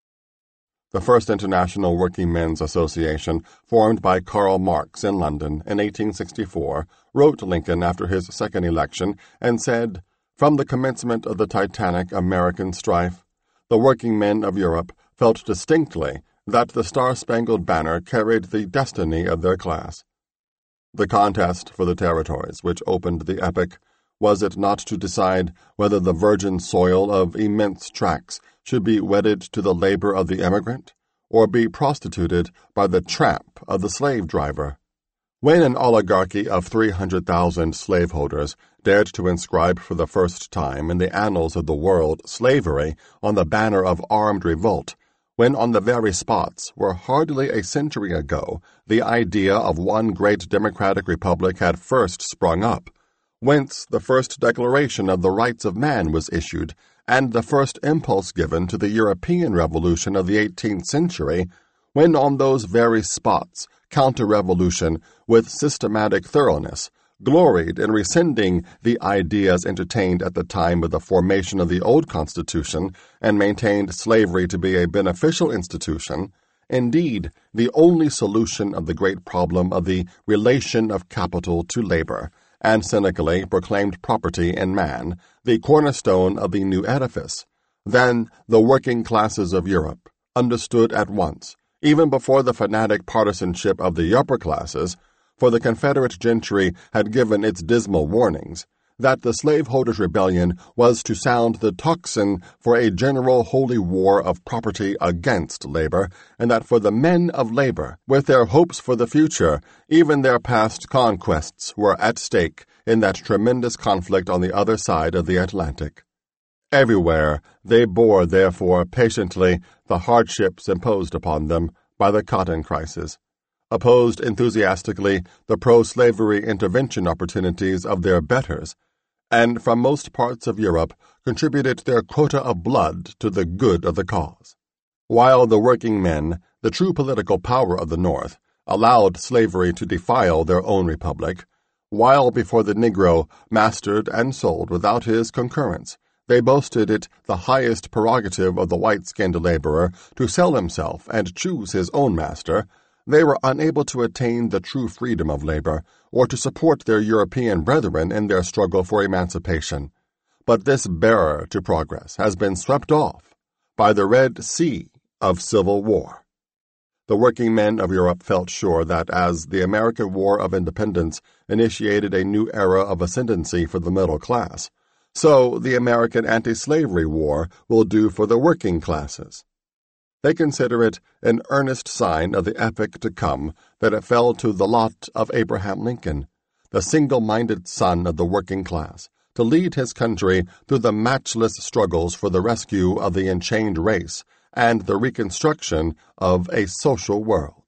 The first International Working Men's Association, formed by Karl Marx in London in eighteen sixty-four, wrote Lincoln after his second election and said, From the commencement of the titanic American strife, the working men of Europe felt distinctly that the Star-Spangled Banner carried the destiny of their class. The contest for the territories which opened the epoch, was it not to decide whether the virgin soil of immense tracts should be wedded to the labor of the emigrant, or be prostituted by the tramp of the slave-driver? When an oligarchy of three hundred thousand slaveholders dared to inscribe for the first time in the annals of the world slavery on the banner of armed revolt, when on the very spots where hardly a century ago the idea of one great democratic republic had first sprung up, whence the first declaration of the rights of man was issued, and the first impulse given to the European Revolution of the eighteenth century, when on those very spots counter-revolution, with systematic thoroughness, gloried in rescinding the ideas entertained at the time of the formation of the old Constitution and maintained slavery to be a beneficial institution, indeed the only solution of the great problem of the relation of capital to labor, and cynically proclaimed property in man, the cornerstone of the new edifice, then the working classes of Europe understood at once, even before the fanatic partisanship of the upper classes, for the Confederate gentry had given its dismal warnings, that the slaveholders' rebellion was to sound the tocsin for a general holy war of property against labor, and that for the men of labor, with their hopes for the future, even their past conquests were at stake in that tremendous conflict on the other side of the Atlantic. Everywhere they bore, therefore, patiently the hardships imposed upon them by the cotton crisis, opposed enthusiastically the pro-slavery intervention opportunities of their betters, and from most parts of Europe contributed their quota of blood to the good of the cause. While the working men, the true political power of the North, allowed slavery to defile their own republic, while before the Negro mastered and sold without his concurrence, they boasted it the highest prerogative of the white-skinned laborer to sell himself and choose his own master, they were unable to attain the true freedom of labor, or to support their European brethren in their struggle for emancipation. But this barrier to progress has been swept off by the Red Sea of civil war. The working men of Europe felt sure that as the American War of Independence initiated a new era of ascendancy for the middle class, so the American anti-slavery war will do for the working classes. They consider it an earnest sign of the epoch to come that it fell to the lot of Abraham Lincoln, the single-minded son of the working class, to lead his country through the matchless struggles for the rescue of the enchained race and the reconstruction of a social world.